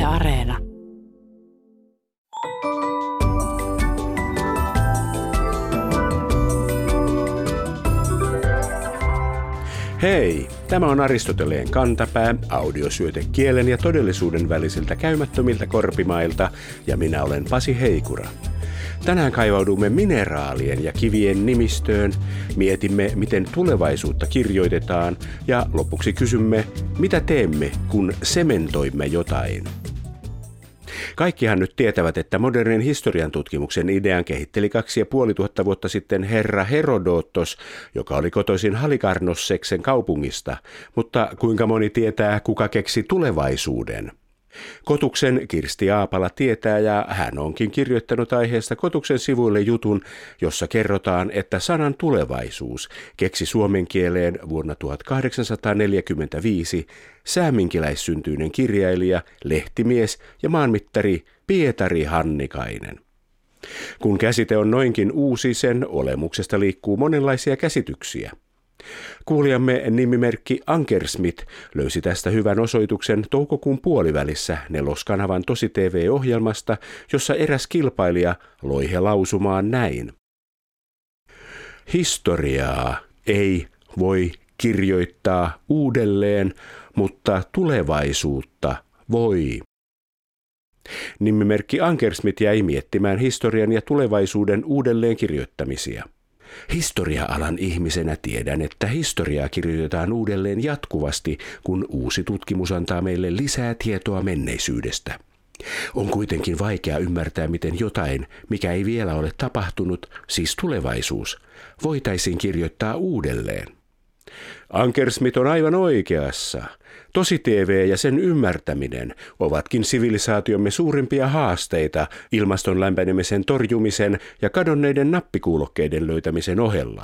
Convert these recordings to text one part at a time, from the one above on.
Areena. Hei, tämä on Aristoteleen kantapää, audiosyöte kielen ja todellisuuden välisiltä käymättömiltä korpimailta, ja minä olen Pasi Heikura. Tänään kaivaudumme mineraalien ja kivien nimistöön, mietimme, miten tulevaisuutta kirjoitetaan, ja lopuksi kysymme, mitä teemme, kun sementoimme jotain. Kaikkihan nyt tietävät, että modernin historian tutkimuksen idean kehitteli 2500 vuotta sitten herra Herodotos, joka oli kotoisin Halikarnosseksen kaupungista, mutta kuinka moni tietää, kuka keksi tulevaisuuden? Kotuksen Kirsti Aapala tietää, ja hän onkin kirjoittanut aiheesta Kotuksen sivuille jutun, jossa kerrotaan, että sanan tulevaisuus keksi suomen kieleen vuonna 1845 sääminkiläissyntyinen kirjailija, lehtimies ja maanmittari Pietari Hannikainen. Kun käsite on noinkin uusi, sen olemuksesta liikkuu monenlaisia käsityksiä. Kuulijamme nimimerkki Ankersmith löysi tästä hyvän osoituksen toukokuun puolivälissä Neloskanavan Tosi TV-ohjelmasta, jossa eräs kilpailija loi he lausumaan näin. Historiaa ei voi kirjoittaa uudelleen, mutta tulevaisuutta voi. Nimimerkki Ankersmith jäi miettimään historian ja tulevaisuuden uudelleen kirjoittamisia. Historia-alan ihmisenä tiedän, että historiaa kirjoitetaan uudelleen jatkuvasti, kun uusi tutkimus antaa meille lisää tietoa menneisyydestä. On kuitenkin vaikea ymmärtää, miten jotain, mikä ei vielä ole tapahtunut, siis tulevaisuus, voitaisiin kirjoittaa uudelleen. Ankersmith on aivan oikeassa. Tosi TV ja sen ymmärtäminen ovatkin sivilisaatiomme suurimpia haasteita ilmaston lämpenemisen torjumisen ja kadonneiden nappikuulokkeiden löytämisen ohella.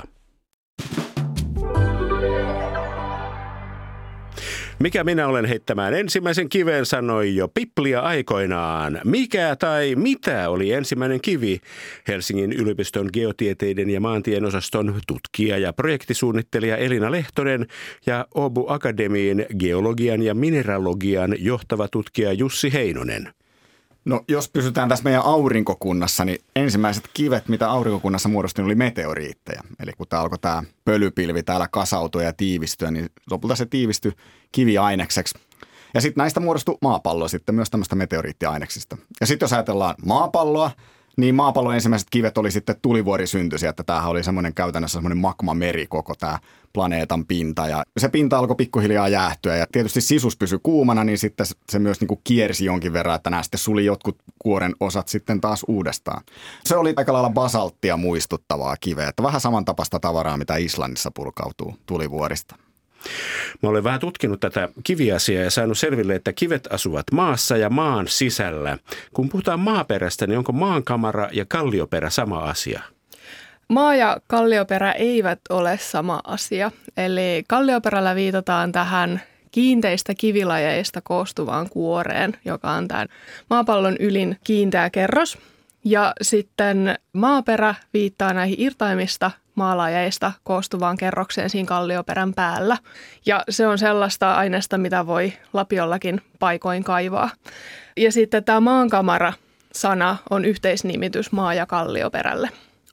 Mikä minä olen heittämään ensimmäisen kiven, sanoi jo Piplia aikoinaan. Mikä tai mitä oli ensimmäinen kivi? Helsingin yliopiston geotieteiden ja maantien osaston tutkija ja projektisuunnittelija Elina Lehtonen ja Åbo Akademiin geologian ja mineralogian johtava tutkija Jussi Heinonen. No jos pysytään tässä meidän aurinkokunnassa, niin ensimmäiset kivet, mitä aurinkokunnassa muodostui, oli meteoriitteja. Eli kun tämä pölypilvi täällä kasautua ja tiivistyä, niin lopulta se tiivistyi kiviainekseksi. Ja sitten näistä muodostui maapallo sitten myös tämmöistä meteoriittiaineksista. Ja sitten jos ajatellaan maapalloa, niin maapallon ensimmäiset kivet oli sitten tulivuorisyntyisiä, että tämähän oli semmoinen käytännössä semmoinen magmameri koko tämä planeetan pinta. Ja se pinta alkoi pikkuhiljaa jäähtyä ja tietysti sisus pysyi kuumana, niin sitten se myös niin kuin kiersi jonkin verran, että nämä sitten suli jotkut kuoren osat sitten taas uudestaan. Se oli aika lailla basalttia muistuttavaa kiveä, että vähän samantapaista tavaraa, mitä Islannissa purkautuu tulivuorista. Mä olen vähän tutkinut tätä kiviasiaa ja saanut selville, että kivet asuvat maassa ja maan sisällä. Kun puhutaan maaperästä, niin onko maankamara ja kallioperä sama asia? Maa ja kallioperä eivät ole sama asia. Eli kallioperällä viitataan tähän kiinteistä kivilajeista koostuvaan kuoreen, joka on tämän maapallon ylin kiinteä kerros. Ja sitten maaperä viittaa näihin irtaimista maalajeista koostuvaan kerrokseen siinä kallioperän päällä. Ja se on sellaista aineesta, mitä voi lapiollakin paikoin kaivaa. Ja sitten tämä maankamara-sana on yhteisnimitys maa- ja kallioperälle.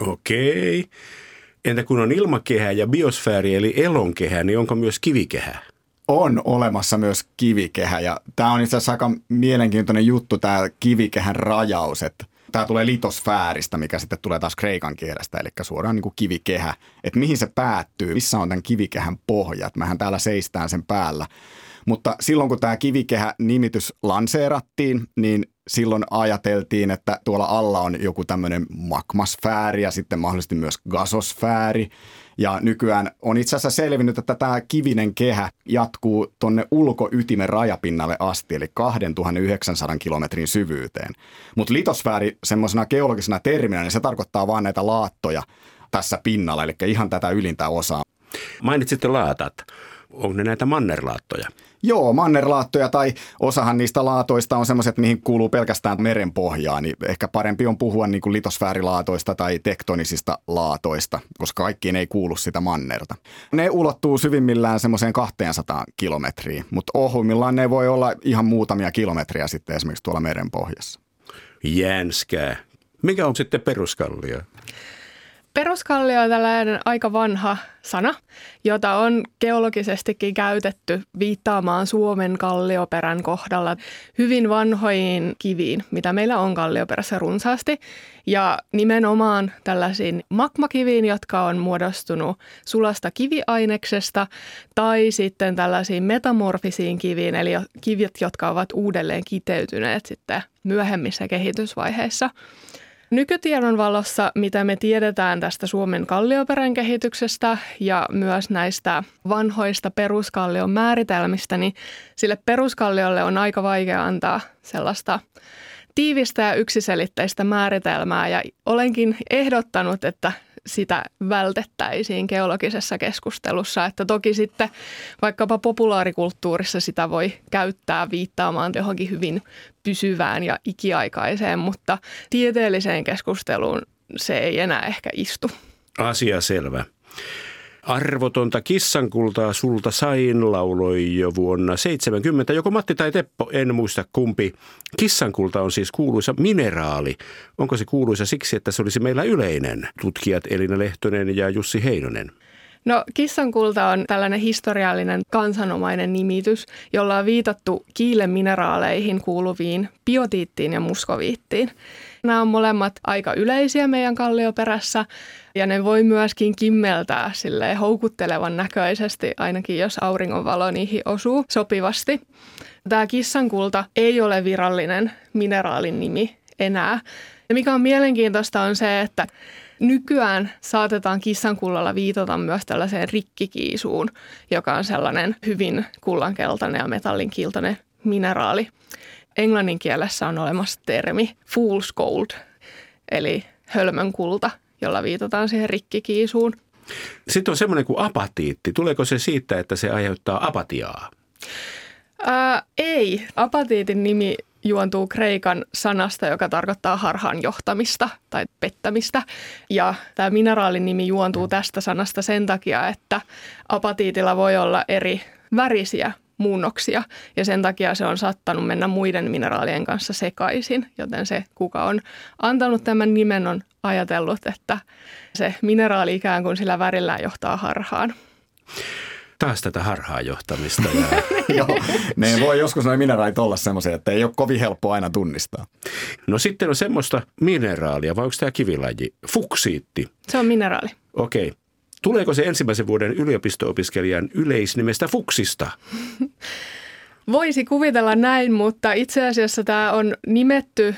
Okei. Entä kun on ilmakehä ja biosfääri eli elonkehä, niin onko myös kivikehä? On olemassa myös kivikehä ja tämä on itse asiassa aika mielenkiintoinen juttu, tämä kivikehän rajaus, että tämä tulee litosfääristä, mikä sitten tulee taas kreikan kielestä, eli suoraan niin kuin kivikehä. Että mihin se päättyy, missä on tämän kivikehän pohjat. Mehän täällä seistään sen päällä. Mutta silloin kun tämä kivikehä-nimitys lanseerattiin, niin silloin ajateltiin, että tuolla alla on joku tämmöinen magmasfääri ja sitten mahdollisesti myös gasosfääri. Ja nykyään on itse asiassa selvinnyt, että tämä kivinen kehä jatkuu tuonne ulkoytimen rajapinnalle asti, eli 2900 kilometrin syvyyteen. Mutta litosfääri semmoisena geologisena terminä, niin se tarkoittaa vaan näitä laattoja tässä pinnalla, eli ihan tätä ylintä osaa. Mainitsitte laatat. onko ne näitä mannerlaattoja? Joo, mannerlaattoja tai osahan niistä laatoista on semmoiset, mihin kuuluu pelkästään merenpohjaan. Niin ehkä parempi on puhua niin kuin litosfäärilaatoista tai tektonisista laatoista, koska kaikkiin ei kuulu sitä mannerta. Ne ulottuu syvimmillään semmoiseen 200 kilometriin, mutta ohuimmillaan ne voi olla ihan muutamia kilometriä sitten esimerkiksi tuolla merenpohjassa. Jänskää. Mikä on sitten peruskallio? Peruskallio on tällainen aika vanha sana, jota on geologisestikin käytetty viittaamaan Suomen kallioperän kohdalla hyvin vanhoihin kiviin, mitä meillä on kallioperässä runsaasti. Ja nimenomaan tällaisiin magmakiviin, jotka on muodostunut sulasta kiviaineksesta, tai sitten tällaisiin metamorfisiin kiviin, eli kivit, jotka ovat uudelleen kiteytyneet sitten myöhemmissä kehitysvaiheissa. Nykytiedon valossa, mitä me tiedetään tästä Suomen kallioperän kehityksestä ja myös näistä vanhoista peruskallion määritelmistä, niin sille peruskalliolle on aika vaikea antaa sellaista tiivistä ja yksiselitteistä määritelmää. Ja olenkin ehdottanut, että sitä vältettäisiin geologisessa keskustelussa, että toki sitten vaikkapa populaarikulttuurissa sitä voi käyttää viittaamaan johonkin hyvin pysyvään ja ikiaikaiseen, mutta tieteelliseen keskusteluun se ei enää ehkä istu. Asia selvä. Arvotonta kissankultaa sulta sain lauloi jo vuonna 70. Joko Matti tai Teppo, en muista kumpi. Kissankulta on siis kuuluisa mineraali. Onko se kuuluisa siksi, että se olisi meillä yleinen? Tutkijat Elina Lehtonen ja Jussi Heinonen. No kissankulta on tällainen historiallinen kansanomainen nimitys, jolla on viitattu kiilen mineraaleihin kuuluviin biotiittiin ja muskoviittiin. Nämä on molemmat aika yleisiä meidän kallioperässä ja ne voi myöskin kimmeltää silleen houkuttelevan näköisesti, ainakin jos auringonvalo niihin osuu sopivasti. Tämä kissankulta ei ole virallinen mineraalin nimi enää. Ja mikä on mielenkiintoista on se, että nykyään saatetaan kissankullalla viitata myös tällaiseen rikkikiisuun, joka on sellainen hyvin kullankeltainen ja metallinkiltainen mineraali. Englannin kielessä on olemassa termi fool's gold, eli hölmön kulta, jolla viitataan siihen rikkikiisuun. Sitten on semmoinen kuin apatiitti. Tuleeko se siitä, että se aiheuttaa apatiaa? Ei. Apatiitin nimi juontuu kreikan sanasta, joka tarkoittaa harhaan johtamista tai pettämistä. Ja tämä mineraalin nimi juontuu tästä sanasta sen takia, että apatiitilla voi olla eri värisiä muunnoksia ja sen takia se on saattanut mennä muiden mineraalien kanssa sekaisin, joten se, kuka on antanut tämän nimen, on ajatellut, että se mineraali ikään kuin sillä värillään johtaa harhaan. Taas tätä harhaanjohtamista. Joo, ne voi joskus nuo mineraalit olla semmoisia, että ei ole kovin helppo aina tunnistaa. No sitten on semmoista mineraalia, vai onko tämä kivilaji? Fuksiitti. Se on mineraali. Okei. Tuleeko se ensimmäisen vuoden yliopisto-opiskelijan yleisnimestä fuksista? Voisi kuvitella näin, mutta itse asiassa tämä on nimetty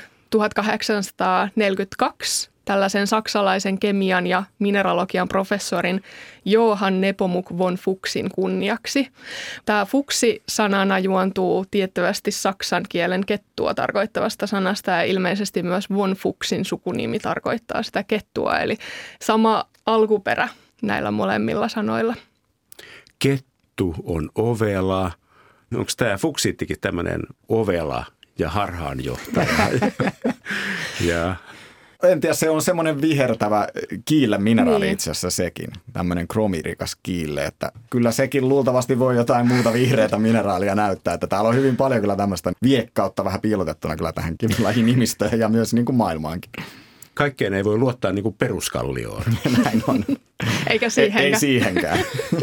1842 tällaisen saksalaisen kemian ja mineralogian professorin Johann Nepomuk von Fuchsin kunniaksi. Tämä fuksi-sanana juontuu tiettävästi saksan kielen kettua tarkoittavasta sanasta ja ilmeisesti myös von Fuchsin sukunimi tarkoittaa sitä kettua, eli sama alkuperä näillä molemmilla sanoilla. Kettu on ovela. Onko tämä fuksiittikin tämmöinen ovela ja harhaanjohtaja? ja en tiedä, se on semmoinen vihertävä kiille mineraali itse asiassa sekin. Tämmöinen kromirikas kiille, että kyllä sekin luultavasti voi jotain muuta vihreätä mineraalia näyttää. Että täällä on hyvin paljon kyllä tämmöistä viekkautta vähän piilotettuna kyllä tähän kivilajin nimistöön ja myös niin kuin maailmaankin. Kaikkeen ei voi luottaa niin kuin peruskallioon. Näin on. Eikä siihenkään. Ei siihenkään.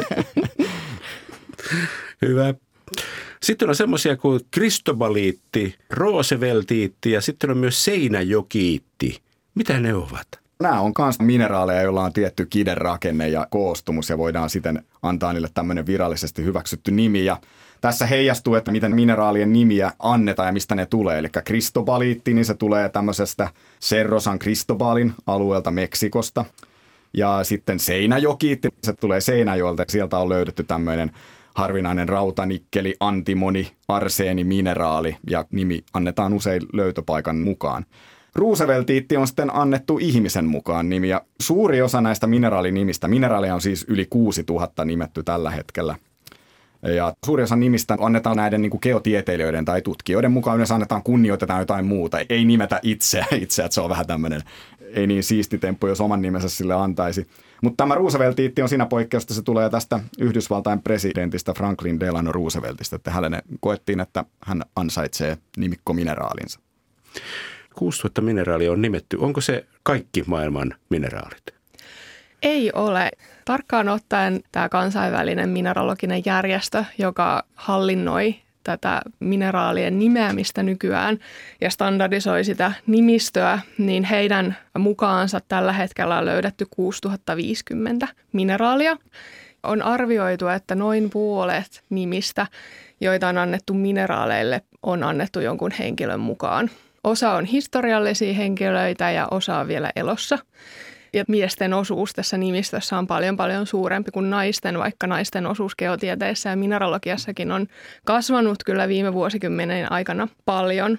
Hyvä. Sitten on semmoisia kuin kristobaliitti, rooseveltiitti ja sitten on myös seinäjokiitti. Mitä ne ovat? Nämä on myös mineraaleja, joilla on tietty kidenrakenne ja koostumus ja voidaan siten antaa niille tämmöinen virallisesti hyväksytty nimi. Ja tässä heijastuu, että miten mineraalien nimiä annetaan ja mistä ne tulee. Eli kristobaliitti, niin se tulee tämmöisestä Cerro San Cristobalin alueelta Meksikosta. Ja sitten seinäjokiitti, se tulee Seinäjoelta. Sieltä on löydetty tämmöinen harvinainen rautanikkeli, antimoni, arseeni, mineraali ja nimi annetaan usein löytöpaikan mukaan. Rooseveltiitti on sitten annettu ihmisen mukaan nimi ja suuri osa näistä mineraalinimistä, mineraaleja on siis yli 6000 nimetty tällä hetkellä, Ja suurin osa nimistä annetaan näiden niin kuin geotieteilijöiden tai tutkijoiden mukaan. Yleensä kunnioitetaan jotain muuta. Ei nimetä itseä, että se on vähän tämmöinen ei niin siisti temppu, jos oman nimensä sille antaisi. Mutta tämä Roosevelt-iitti on siinä poikkeusta, se tulee tästä Yhdysvaltain presidentistä Franklin Delano Rooseveltista, että hänelle koettiin, että hän ansaitsee nimikkomineraalinsa. 6000 mineraalia on nimetty. Onko se kaikki maailman mineraalit? Ei ole. Tarkkaan ottaen tämä kansainvälinen mineraloginen järjestö, joka hallinnoi tätä mineraalien nimeämistä nykyään ja standardisoi sitä nimistöä, niin heidän mukaansa tällä hetkellä on löydetty 6050 mineraalia. On arvioitu, että noin puolet nimistä, joita on annettu mineraaleille, on annettu jonkun henkilön mukaan. Osa on historiallisia henkilöitä ja osa on vielä elossa. Ja miesten osuus tässä nimistössä on paljon suurempi kuin naisten, vaikka naisten osuus geotieteessä ja mineralogiassakin on kasvanut kyllä viime vuosikymmenen aikana paljon.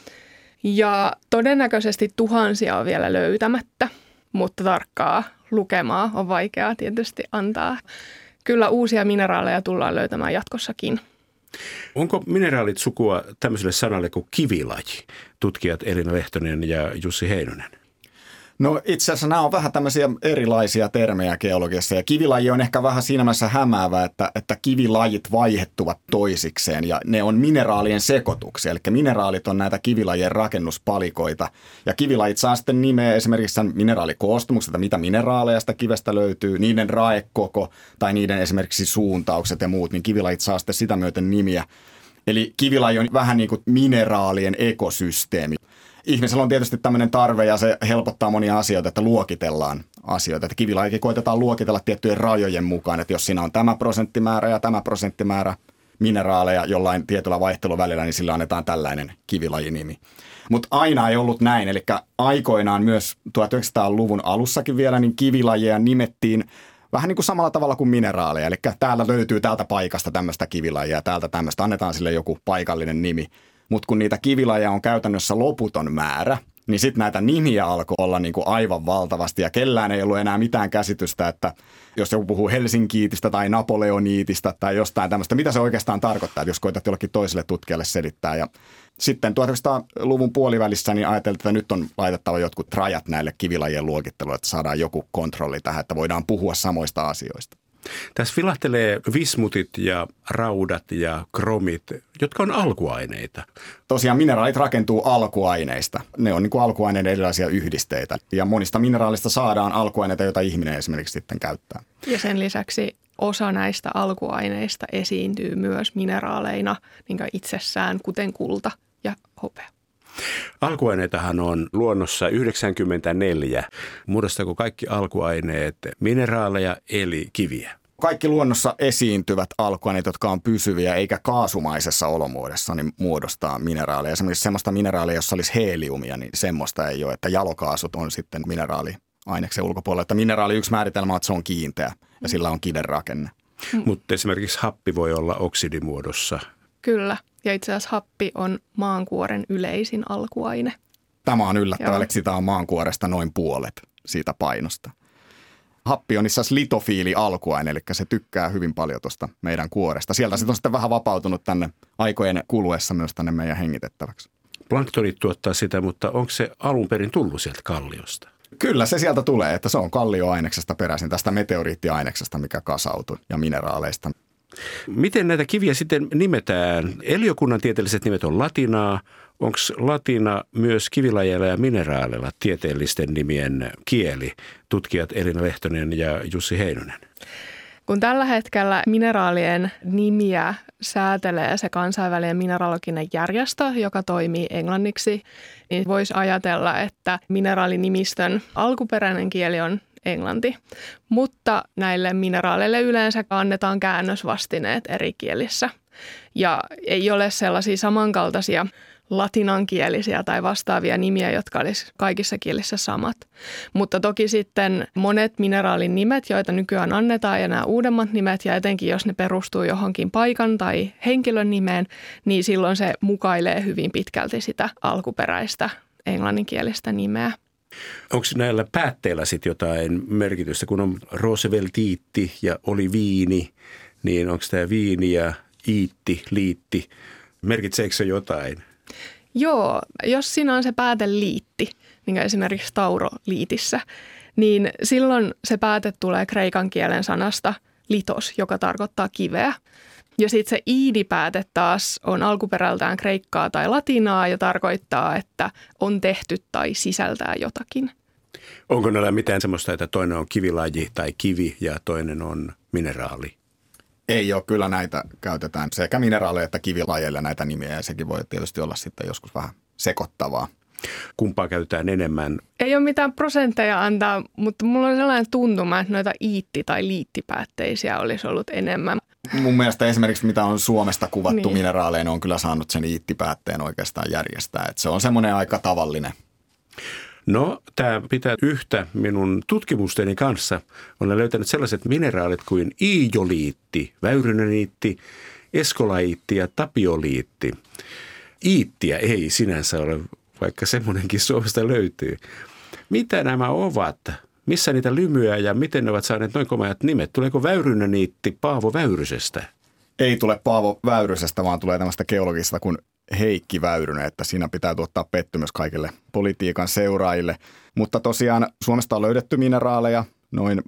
Ja todennäköisesti tuhansia on vielä löytämättä, mutta tarkkaa lukemaa on vaikeaa tietysti antaa. Kyllä uusia mineraaleja tullaan löytämään jatkossakin. Onko mineraalit sukua tämmöiselle sanalle kuin kivilaji? Tutkijat Elina Lehtonen ja Jussi Heinonen. No itse asiassa nämä on vähän tämmöisiä erilaisia termejä geologiassa ja kivilaji on ehkä vähän siinä mielessä hämäävä, että kivilajit vaihettuvat toisikseen ja ne on mineraalien sekoituksia. Eli mineraalit on näitä kivilajien rakennuspalikoita ja kivilajit saa sitten nimeä esimerkiksi sen mineraalikoostumukselta, mitä mineraaleja sitä kivestä löytyy, niiden raekoko tai niiden esimerkiksi suuntaukset ja muut, niin kivilajit saa sitten sitä myöten nimiä. Eli kivilaji on vähän niin kuin mineraalien ekosysteemi. Ihmisellä on tietysti tämmöinen tarve ja se helpottaa monia asioita, että luokitellaan asioita. Että kivilajikin koitetaan luokitella tiettyjen rajojen mukaan, että jos siinä on tämä prosenttimäärä ja tämä prosenttimäärä mineraaleja jollain tietyllä vaihteluvälillä, niin sillä annetaan tällainen kivilajinimi. Mutta aina ei ollut näin, eli aikoinaan myös 1900-luvun alussakin vielä, niin kivilajeja nimettiin vähän niin kuin samalla tavalla kuin mineraaleja. Eli täällä löytyy tältä paikasta tämmöistä kivilajia ja täältä tämmöistä, annetaan sille joku paikallinen nimi. Mutta kun niitä kivilajeja on käytännössä loputon määrä, niin sitten näitä nimiä alkoi olla niinku aivan valtavasti. Ja kellään ei ollut enää mitään käsitystä, että jos joku puhuu helsinkiitistä tai napoleoniitista tai jostain tämmöistä, mitä se oikeastaan tarkoittaa, jos koetat jollekin toiselle tutkijalle selittää. Ja sitten 1900-luvun puolivälissä niin ajateltiin, että nyt on laitettava jotkut rajat näille kivilajien luokitteluille, että saadaan joku kontrolli tähän, että voidaan puhua samoista asioista. Tässä vilahtelee vismutit ja raudat ja kromit, jotka on alkuaineita. Tosiaan mineraalit rakentuu alkuaineista. Ne on niin kuin alkuaineiden erilaisia yhdisteitä. Ja monista mineraalista saadaan alkuaineita, joita ihminen esimerkiksi sitten käyttää. Ja sen lisäksi osa näistä alkuaineista esiintyy myös mineraaleina niin kuin itsessään, kuten kulta ja hopea. Alkuaineitahan on luonnossa 94. Muodostaako kaikki alkuaineet mineraaleja eli kiviä? Kaikki luonnossa esiintyvät alkuaineet, jotka on pysyviä eikä kaasumaisessa olomuodossa, niin muodostaa mineraaleja. Esimerkiksi semmoista mineraalia, jossa olisi heliumia, niin semmoista ei ole, että jalokaasut on sitten mineraaliaineksen ulkopuolella. Että mineraali yksi määritelmä on, että se on kiinteä ja sillä on kiven rakenne. Mutta esimerkiksi happi voi olla oksidimuodossa. Kyllä. Ja itse asiassa happi on maankuoren yleisin alkuaine. Tämä on yllättävää, eli sitä on maankuoresta noin puolet siitä painosta. Happi on itse asiassa litofiili alkuaine, eli se tykkää hyvin paljon tuosta meidän kuoresta. Sieltä se on sitten vähän vapautunut tänne aikojen kuluessa myös tänne meidän hengitettäväksi. Planktonit tuottaa sitä, mutta onko se alun perin tullut sieltä kalliosta? Kyllä se sieltä tulee, että se on kallioaineksesta peräisin, tästä meteoriittiaineksesta, mikä kasautui ja mineraaleista. Miten näitä kiviä sitten nimetään? Eliokunnan tieteelliset nimet on latinaa. Onko latina myös kivilajeilla ja mineraaleilla tieteellisten nimien kieli? Tutkijat Elina Lehtonen ja Jussi Heinonen. Kun tällä hetkellä mineraalien nimiä säätelee se kansainvälinen mineraloginen järjestö, joka toimii englanniksi, niin voisi ajatella, että mineraalinimistön alkuperäinen kieli on englanti, mutta näille mineraaleille yleensä annetaan käännösvastineet eri kielissä. Ja ei ole sellaisia samankaltaisia latinankielisiä tai vastaavia nimiä, jotka olisi kaikissa kielissä samat. Mutta toki sitten monet mineraalin nimet, joita nykyään annetaan ja nämä uudemmat nimet, ja etenkin jos ne perustuu johonkin paikan tai henkilön nimeen, niin silloin se mukailee hyvin pitkälti sitä alkuperäistä englanninkielistä nimeä. Onko näillä päätteillä sitten jotain merkitystä, kun on Rooseveltiitti ja oliviini, niin onko tämä viini ja iitti, liitti, merkitseekö se jotain? Joo, jos siinä on se pääteliitti, niin kuin esimerkiksi tauroliitissä, niin silloin se pääte tulee kreikan kielen sanasta litos, joka tarkoittaa kiveä. Ja sitten se iidipääte taas on alkuperältään kreikkaa tai latinaa ja tarkoittaa, että on tehty tai sisältää jotakin. Onko näillä mitään semmoista, että toinen on kivilaji tai kivi ja toinen on mineraali? Ei ole, kyllä näitä käytetään sekä mineraaleja että kivilajeilla näitä nimiä ja sekin voi tietysti olla sitten joskus vähän sekoittavaa. Kumpaa käytetään enemmän? Ei ole mitään prosentteja antaa, mutta mulla on sellainen tuntuma, että noita iitti- tai liittipäätteisiä olisi ollut enemmän. Mun mielestä esimerkiksi mitä on Suomesta kuvattu niin mineraaleja, on kyllä saanut sen iittipäätteen oikeastaan järjestää. Että se on semmoinen aika tavallinen. No, tämä pitää yhtä minun tutkimusteni kanssa. Olen löytänyt sellaiset mineraalit kuin iijoliitti, väyrynäniitti, eskolaiitti ja tapioliitti. Iittiä ei sinänsä ole, vaikka semmoinenkin Suomesta löytyy. Mitä nämä ovat? Missä niitä lymyää ja miten ne ovat saaneet noin komeat nimet? Tuleeko väyrynäniitti Paavo Väyrysestä? Ei tule Paavo Väyrysestä, vaan tulee tämmöistä geologista kuin Heikki Väyrynen, että siinä pitää tuottaa pettymys kaikille politiikan seuraajille. Mutta tosiaan Suomesta on löydetty mineraaleja noin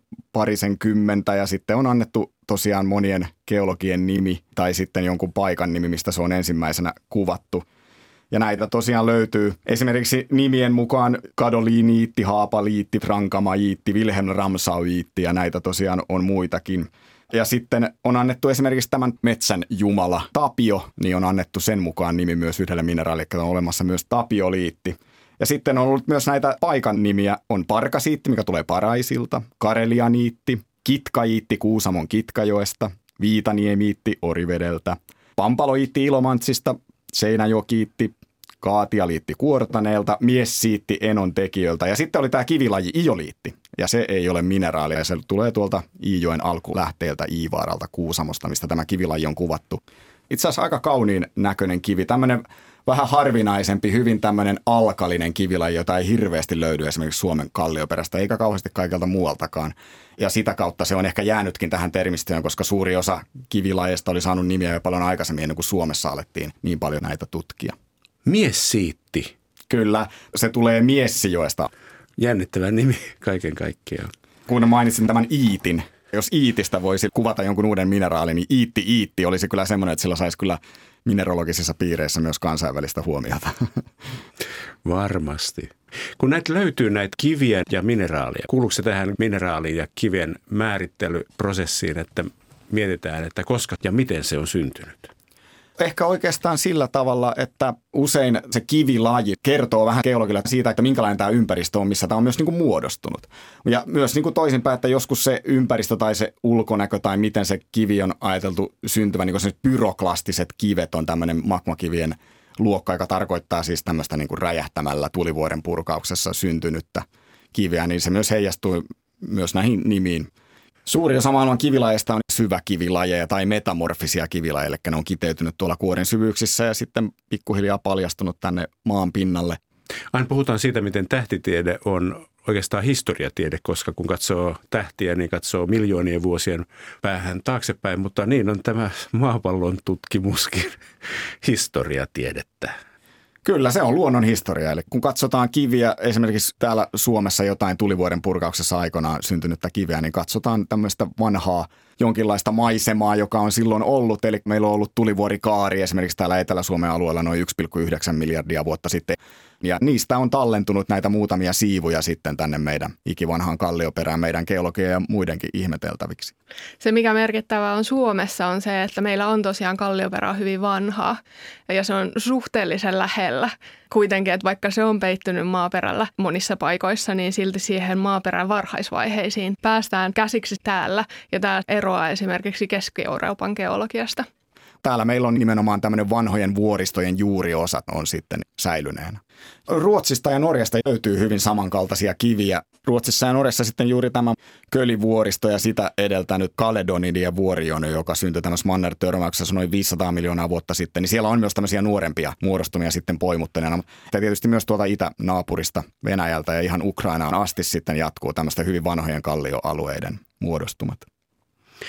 20 ja sitten on annettu tosiaan monien geologien nimi tai sitten jonkun paikan nimi, mistä se on ensimmäisenä kuvattu. Ja näitä tosiaan löytyy esimerkiksi nimien mukaan kadoliiniitti, haapaliitti, frankamaiitti, Wilhelm Ramsauiitti ja näitä tosiaan on muitakin. Ja sitten on annettu esimerkiksi tämän metsän jumala Tapio, niin on annettu sen mukaan nimi myös yhdelle mineraalille, on olemassa myös tapioliitti. Ja sitten on ollut myös näitä paikan nimiä, on Parkasiitti, mikä tulee Paraisilta, Karelianiitti, Kitkaiitti Kuusamon Kitkajoesta, Viitaniemiitti Orivedeltä, Pampaloiitti Ilomantsista, Seinäjokiitti, Kaatialiitti Kuortaneelta, Miessiitti Enontekijöiltä ja sitten oli tämä kivilaji ioliitti. Ja se ei ole mineraali ja se tulee tuolta Iijoen alkulähteeltä Iivaaralta Kuusamosta, mistä tämä kivilaji on kuvattu. Itse asiassa aika kauniin näköinen kivi, tämmöinen vähän harvinaisempi, hyvin tämmöinen alkalinen kivilaji, jota ei hirveästi löydy esimerkiksi Suomen kallioperästä eikä kauheasti kaikelta muualtakaan. Ja sitä kautta se on ehkä jäänytkin tähän termistöön, koska suuri osa kivilajeista oli saanut nimiä jo paljon aikaisemmin ennen kuin Suomessa alettiin niin paljon näitä tutkia. Miessiitti. Kyllä, se tulee Miessijoesta. Jännittävä nimi kaiken kaikkiaan. Kun mainitsin tämän iitin, jos iitistä voisi kuvata jonkun uuden mineraalin, niin iitti olisi kyllä semmoinen, että sillä saisi kyllä mineralogisissa piireissä myös kansainvälistä huomiota. Varmasti. Kun näitä löytyy näitä kiviä ja mineraaleja, kuuluuko se tähän mineraalin ja kivien määrittelyprosessiin, että mietitään, että koska ja miten se on syntynyt? Ehkä oikeastaan sillä tavalla, että usein se kivilaji kertoo vähän geologille siitä, että minkälainen tämä ympäristö on, missä tämä on myös niin kuin muodostunut. Ja myös niin kuin toisinpäin, että joskus se ympäristö tai se ulkonäkö tai miten se kivi on ajateltu syntyvän, niin kuin se pyroklastiset kivet on tämmöinen magmakivien luokka, joka tarkoittaa siis tämmöistä niin kuin räjähtämällä tulivuoren purkauksessa syntynyttä kiveä, niin se myös heijastuu myös näihin nimiin. Suuri osa maailman kivilajeista on syväkivilajeja tai metamorfisia kivilajeja, eli ne on kiteytynyt tuolla kuoren syvyyksissä ja sitten pikkuhiljaa paljastunut tänne maan pinnalle. Aina puhutaan siitä, miten tähtitiede on oikeastaan historiatiede, koska kun katsoo tähtiä, niin katsoo miljoonien vuosien päähän taaksepäin, mutta niin on tämä maapallon tutkimuskin historiatiedettä. Kyllä, se on luonnon historia. Eli kun katsotaan kiviä, esimerkiksi täällä Suomessa jotain tulivuoren purkauksessa aikanaan syntynyttä kiveä, niin katsotaan tämmöistä vanhaa jonkinlaista maisemaa, joka on silloin ollut. Eli meillä on ollut tulivuorikaari esimerkiksi täällä Etelä-Suomen alueella noin 1,9 miljardia vuotta sitten. Ja niistä on tallentunut näitä muutamia siivuja sitten tänne meidän ikivanhaan kallioperään meidän geologia ja muidenkin ihmeteltäviksi. Se, mikä merkittävää on Suomessa, on se, että meillä on tosiaan kallioperä hyvin vanhaa ja se on suhteellisen lähellä. Kuitenkin, että vaikka se on peittynyt maaperällä monissa paikoissa, niin silti siihen maaperän varhaisvaiheisiin päästään käsiksi täällä. Ja tämä eroaa esimerkiksi Keski-Euroopan geologiasta. Täällä meillä on nimenomaan tämmöinen vanhojen vuoristojen juuriosat on sitten säilyneenä. Ruotsista ja Norjasta löytyy hyvin samankaltaisia kiviä. Ruotsissa ja Norjassa sitten juuri tämä Kölivuoristo ja sitä edeltänyt Kaledonidien vuorijono, joka syntyi tämmöisessä mannertörmäyksessä noin 500 miljoonaa vuotta sitten. Niin siellä on myös tämmöisiä nuorempia muodostumia sitten poimuttuneena. Ja tietysti myös tuolta itänaapurista Venäjältä ja ihan Ukrainaan asti sitten jatkuu tämmöistä hyvin vanhojen kallioalueiden muodostumat.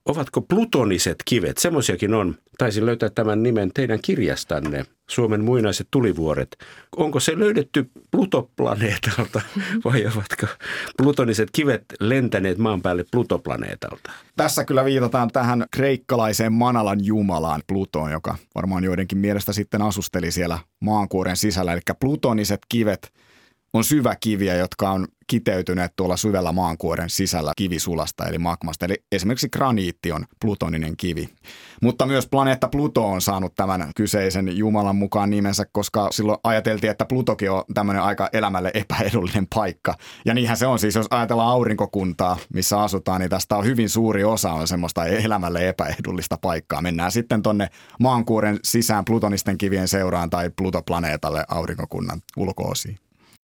Ovatko plutoniset kivet? Semmoisiakin on. Taisin löytää tämän nimen teidän kirjastanne, Suomen muinaiset tulivuoret. Onko se löydetty Plutoplaneetalta vai ovatko plutoniset kivet lentäneet maan päälle Plutoplaneetalta? Tässä kyllä viitataan tähän kreikkalaiseen Manalan jumalaan Plutoon, joka varmaan joidenkin mielestä sitten asusteli siellä maankuoren sisällä. Eli plutoniset kivet on syväkiviä, jotka on kiteytyneet tuolla syvällä maankuoren sisällä kivisulasta eli magmasta. Eli esimerkiksi graniitti on plutoninen kivi. Mutta myös planeetta Pluto on saanut tämän kyseisen jumalan mukaan nimensä, koska silloin ajateltiin, että Plutokin on tämmöinen aika elämälle epäedullinen paikka. Ja niinhän se on siis, jos ajatellaan aurinkokuntaa, missä asutaan, niin tästä on hyvin suuri osa on semmoista elämälle epäedullista paikkaa. Mennään sitten tonne maankuoren sisään plutonisten kivien seuraan tai Plutoplaneetalle aurinkokunnan ulko-osiin.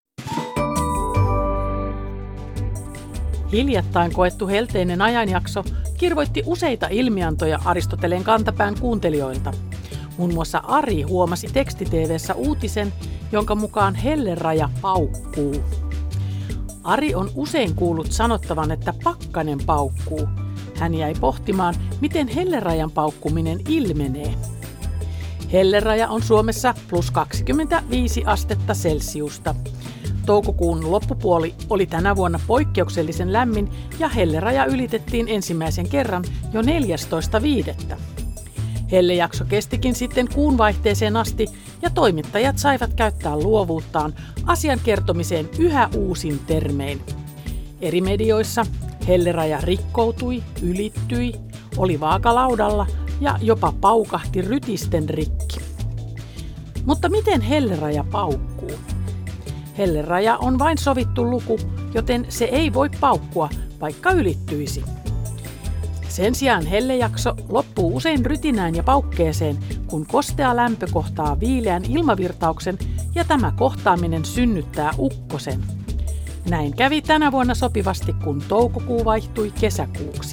Hiljattain koettu helteinen ajanjakso kirvoitti useita ilmiantoja Aristoteleen kantapään kuuntelijoilta. Muun muassa Ari huomasi teksti-tv:ssä uutisen, jonka mukaan helleraja paukkuu. Ari on usein kuullut sanottavan, että pakkanen paukkuu. Hän jäi pohtimaan, miten hellerajan paukkuminen ilmenee. Helleraja on Suomessa plus 25 astetta Celsiusta. Toukokuun loppupuoli oli tänä vuonna poikkeuksellisen lämmin ja helleraja ylitettiin ensimmäisen kerran jo 14.5. Hellejakso kestikin sitten kuun vaihteeseen asti ja toimittajat saivat käyttää luovuuttaan asian kertomiseen yhä uusin termein. Eri medioissa helleraja rikkoutui, ylittyi, oli vaakalaudalla ja jopa paukahti rytisten rikki. Mutta miten helleraja paukkuu? Helleraja on vain sovittu luku, joten se ei voi paukkua, vaikka ylittyisi. Sen sijaan hellejakso loppuu usein rytinään ja paukkeeseen, kun kostea lämpö kohtaa viileän ilmavirtauksen ja tämä kohtaaminen synnyttää ukkosen. Näin kävi tänä vuonna sopivasti, kun toukokuu vaihtui kesäkuuksi.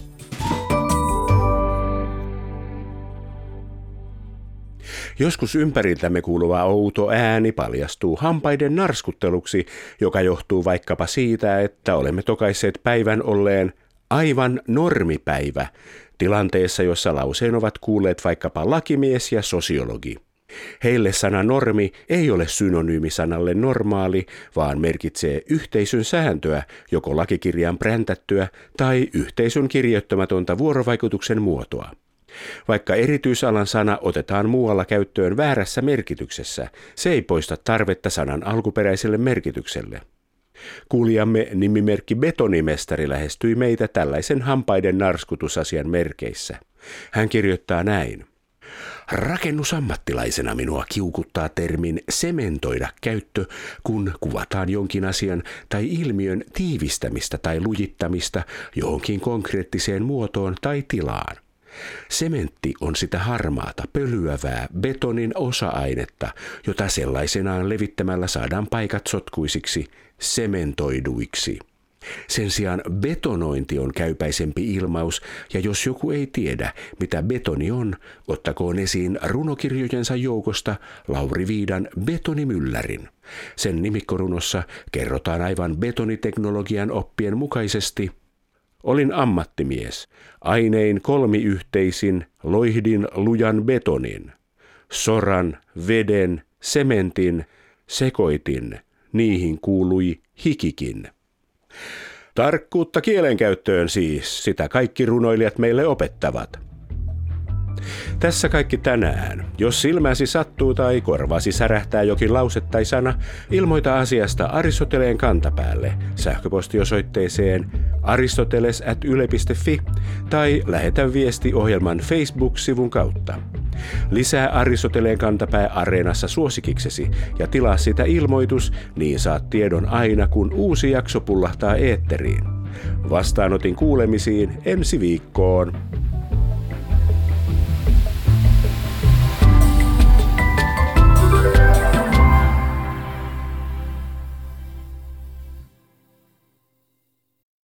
Joskus ympäriltämme kuuluva outo ääni paljastuu hampaiden narskutteluksi, joka johtuu vaikkapa siitä, että olemme tokaisseet päivän olleen aivan normipäivä, tilanteessa, jossa lauseen ovat kuulleet vaikkapa lakimies ja sosiologi. Heille sana normi ei ole synonyymi sanalle normaali, vaan merkitsee yhteisön sääntöä, joko lakikirjan präntättyä tai yhteisön kirjoittamatonta vuorovaikutuksen muotoa. Vaikka erityisalan sana otetaan muualla käyttöön väärässä merkityksessä, se ei poista tarvetta sanan alkuperäiselle merkitykselle. Kuulijamme nimimerkki Betonimestari lähestyi meitä tällaisen hampaiden narskutusasian merkeissä. Hän kirjoittaa näin. Rakennusammattilaisena minua kiukuttaa termin sementoida käyttö, kun kuvataan jonkin asian tai ilmiön tiivistämistä tai lujittamista johonkin konkreettiseen muotoon tai tilaan. Sementti on sitä harmaata, pölyävää betonin osa-ainetta, jota sellaisenaan levittämällä saadaan paikat sotkuisiksi, sementoiduiksi. Sen sijaan betonointi on käypäisempi ilmaus, ja jos joku ei tiedä, mitä betoni on, ottakoon esiin runokirjojensa joukosta Lauri Viidan Betonimyllärin. Sen nimikkorunossa kerrotaan aivan betoniteknologian oppien mukaisesti: olin ammattimies. Ainein kolmiyhteisin loihdin lujan betonin. Soran, veden, sementin, sekoitin. Niihin kuului hikikin. Tarkkuutta kielenkäyttöön siis, sitä kaikki runoilijat meille opettavat. Tässä kaikki tänään. Jos silmäsi sattuu tai korvasi särähtää jokin lause tai sana, ilmoita asiasta Aristoteleen kantapäälle sähköpostiosoitteeseen aristoteles@yle.fi tai lähetä viesti ohjelman Facebook-sivun kautta. Lisää Aristoteleen kantapää Areenassa suosikiksesi ja tilaa sitä ilmoitus, niin saat tiedon aina kun uusi jakso pullahtaa eetteriin. Vastaanotin kuulemisiin ensi viikkoon.